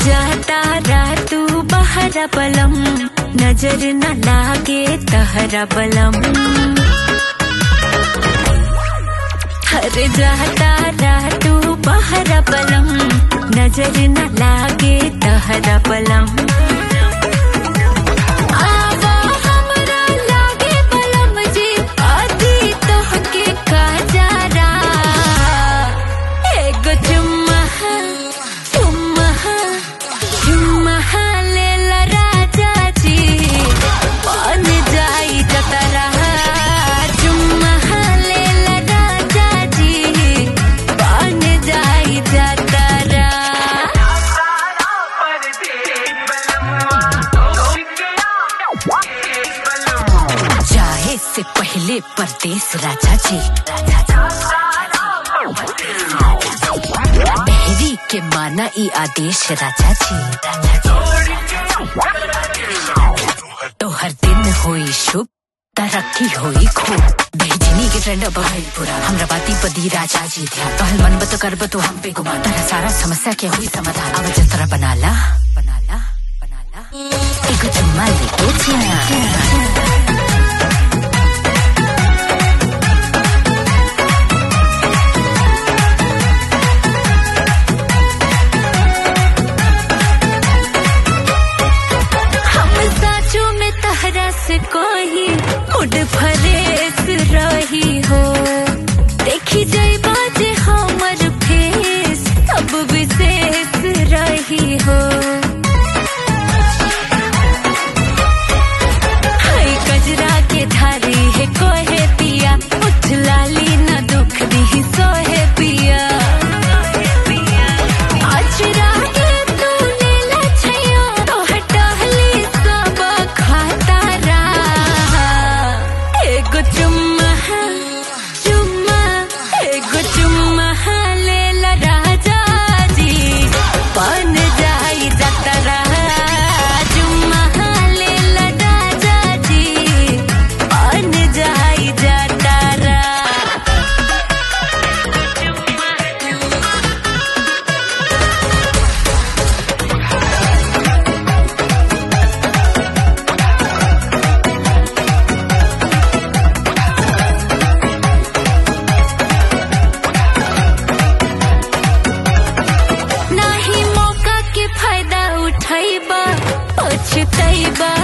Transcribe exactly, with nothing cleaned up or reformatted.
जाता रातू बहरा बलम, नजर न लागे तहरा बलम। हर जाता रातू बहरा बलम, नजर न लागे तहरा बलम। से पहले परदेस राजा जी, बहरी के माना ई आदेश राजा जी। तो हर दिन होई शुभ, तरक्की होई खूब। भेजनी के ट्रेंड अब भइल पूरा, हमरा बाती पदी राजा जी ध्यान। कहल मन बत करब तो हम पे गुमान, तारा सारा समस्या के हुई समाधान। अब जतरा बनाला बनाला बनाला एक चुम्मा लेके जिया। से कोई मुड फरेस रही हो, देखी जाई बाजे हमर फेस सब विशेष रही हो। हाय कजरा के धारी है कोहे पिया, उठ लाली न दुख दी सोहे पिया। पछतैबा